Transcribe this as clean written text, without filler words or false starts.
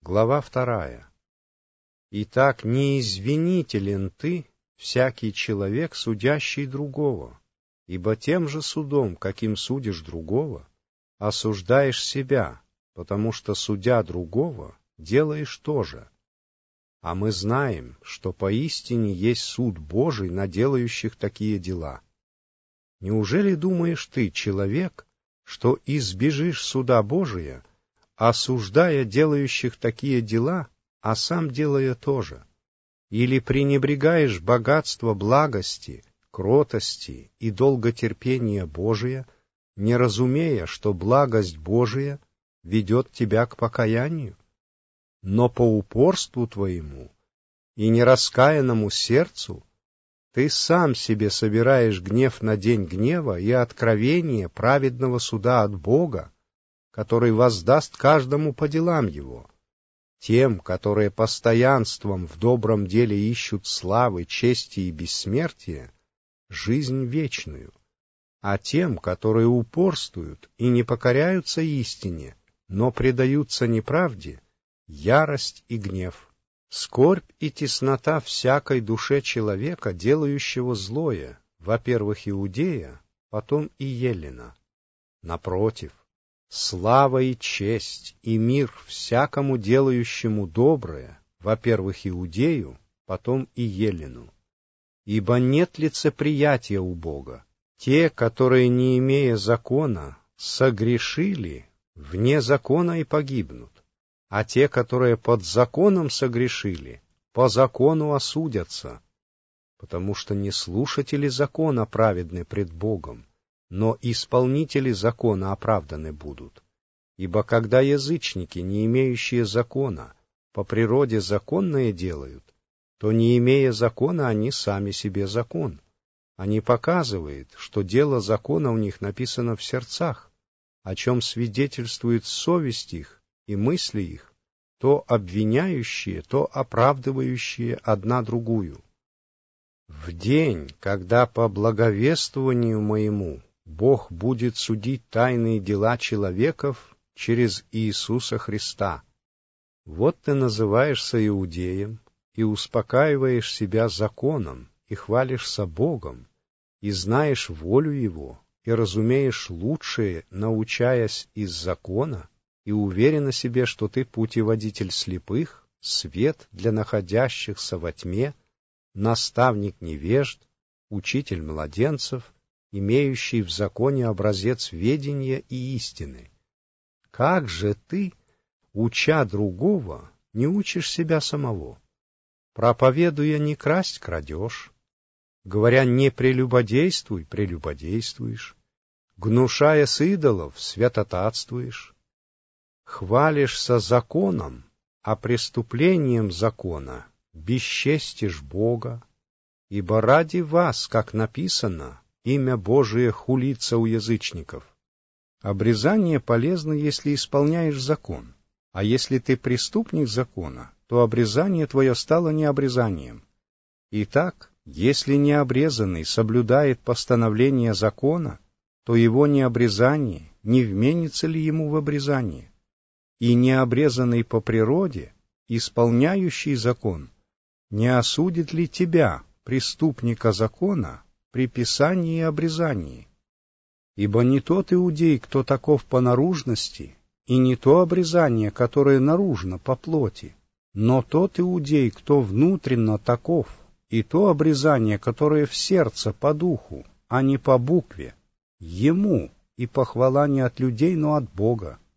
Глава 2. Итак, не извинителен ты, всякий человек, судящий другого, ибо тем же судом, каким судишь другого, осуждаешь себя, потому что, судя другого, делаешь то же. А мы знаем, что поистине есть суд Божий на делающих такие дела. Неужели думаешь ты, человек, что избежишь суда Божия, осуждая делающих такие дела, а сам делая то же? Или пренебрегаешь богатство благости, кротости и долготерпения Божия, не разумея, что благость Божия ведет тебя к покаянию? Но по упорству твоему и нераскаянному сердцу ты сам себе собираешь гнев на день гнева и откровение праведного суда от Бога, который воздаст каждому по делам его, тем, которые постоянством в добром деле ищут славы, чести и бессмертия, жизнь вечную, а тем, которые упорствуют и не покоряются истине, но предаются неправде, ярость и гнев, скорбь и теснота всякой душе человека, делающего злое, во-первых, Иудея, потом и Еллина. Напротив, слава и честь и мир всякому делающему доброе, во-первых, Иудею, потом и Еллину. Ибо нет лицеприятия у Бога. Те, которые, не имея закона, согрешили, вне закона и погибнут, а те, которые под законом согрешили, по закону осудятся, потому что не слушатели закона праведны пред Богом, но исполнители закона оправданы будут. Ибо когда язычники, не имеющие закона, по природе законное делают, то, не имея закона, они сами себе закон. Они показывают, что дело закона у них написано в сердцах, о чем свидетельствует совесть их и мысли их, то обвиняющие, то оправдывающие одна другую. В день, когда по благовествованию моему Бог будет судить тайные дела человеков через Иисуса Христа. Вот ты называешься иудеем и успокаиваешь себя законом, и хвалишься Богом, и знаешь волю Его, и разумеешь лучшее, научаясь из закона, и уверен о себе, что ты путеводитель слепых, свет для находящихся во тьме, наставник невежд, учитель младенцев, имеющий в законе образец ведения и истины. Как же ты, уча другого, не учишь себя самого? Проповедуя не красть, крадешь, говоря не прелюбодействуй, прелюбодействуешь, гнушая с идолов, святотатствуешь, хвалишься законом, а преступлением закона бесчестишь Бога, ибо ради вас, как написано, имя Божие хулится у язычников. Обрезание полезно, если исполняешь закон, а если ты преступник закона, то обрезание твое стало необрезанием. Итак, если необрезанный соблюдает постановление закона, то его необрезание не вменится ли ему в обрезание? И необрезанный по природе, исполняющий закон, не осудит ли тебя, преступника закона, при писании и обрезании? Ибо не тот иудей, кто таков по наружности, и не то обрезание, которое наружно по плоти, но тот иудей, кто внутренно таков, и то обрезание, которое в сердце по духу, а не по букве, ему и похвала не от людей, но от Бога.